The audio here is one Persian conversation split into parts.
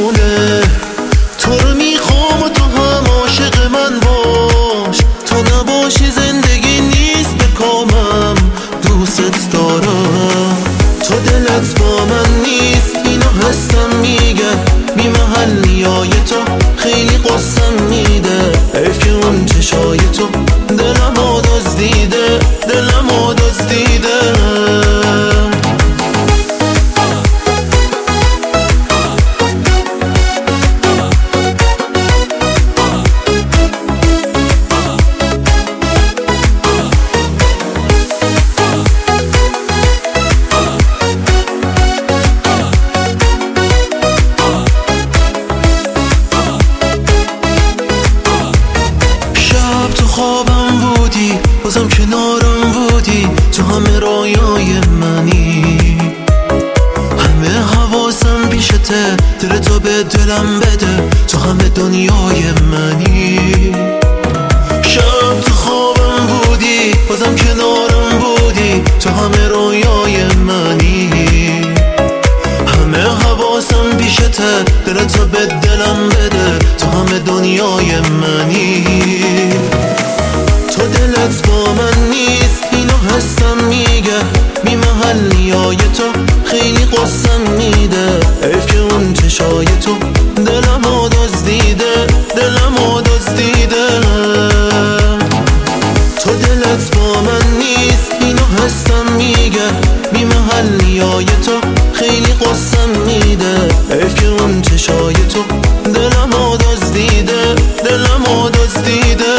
عاشقونه، تو رو میخوام و تو هم عاشق من باش. تو نباشی زندگی نیست به کامم، دوست دارم. تو دلت با من نیست اینو حسم میگه، بی محل نیای تو خیلی قسم میده. حیف که اون چشای تو دلمو دزدیده، دلمو دزدیده. خوابم بودی بازم کنارم بودی، تو همه رایای منی، همه حواسم پیشته، دل تو به دلم بده، تو همه دنیای منی. شب تو خوابم بودی بازم کنارم بودی، تو همه رایای منی، همه حواسم پیشته، دل تو به دلم بده، تو همه دنیای منی. تو دلت با من نیست اینو حسم میگه، بی محل نیای تو خیلی قسم میده. حیف که اون چشای تو دلمو دزدیده، دلمو دزدیده. تو دلت با من نیست اینو حسم میگه، بی محل نیای تو خیلی قسم میده. حیف که اون چشای تو دلمو دزدیده، دلمو دزدیده.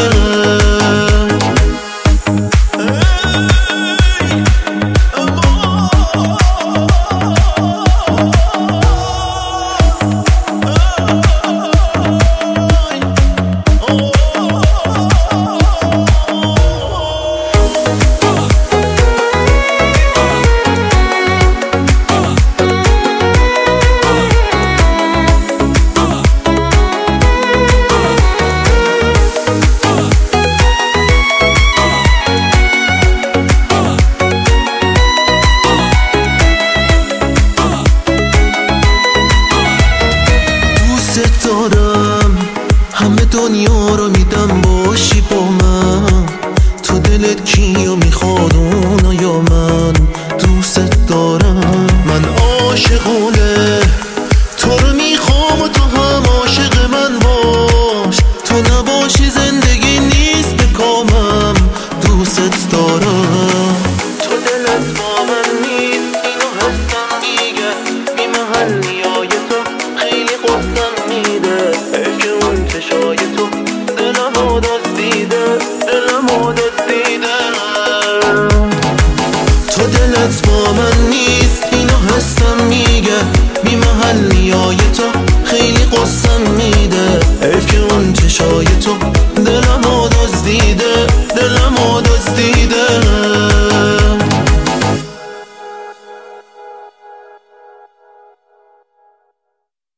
دارم همه دنیا رو میدم باشی با من، تو دلت کیو میخواد اونا یا من؟ دوست دارم من عاشقونه،